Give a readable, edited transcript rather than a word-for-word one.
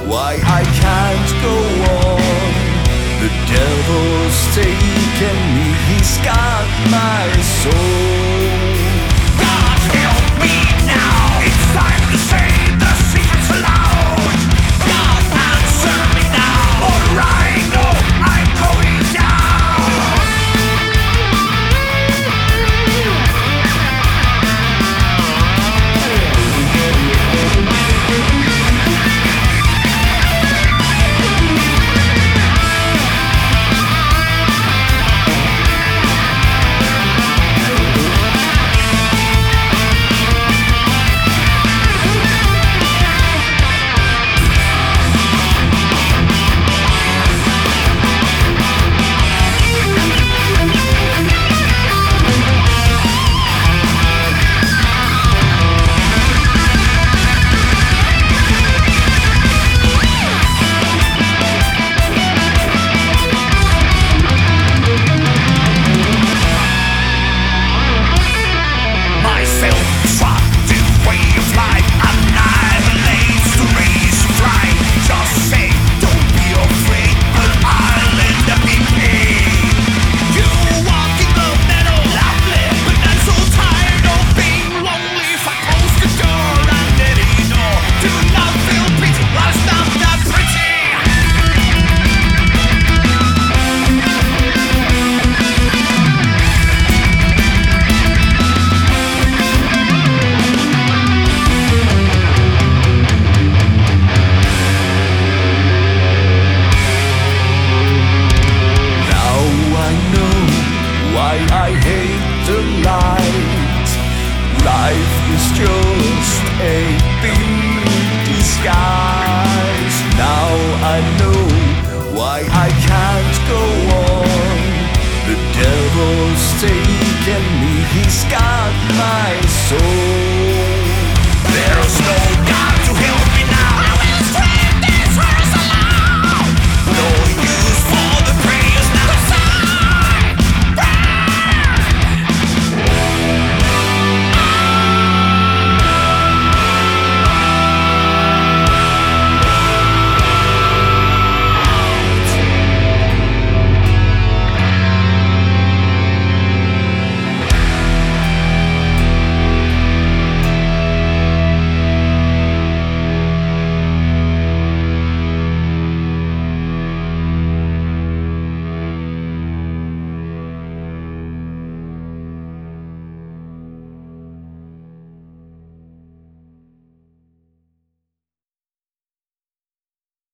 why I can't go on. The devil's taken me, he's got my soul. God help me now, it's time to say the secrets aloud. God answer me now, or I know I'm going down. I hate the light. Life is just a big disguise. Now I know why I can't go on. The devil's taken me, he's got my soul.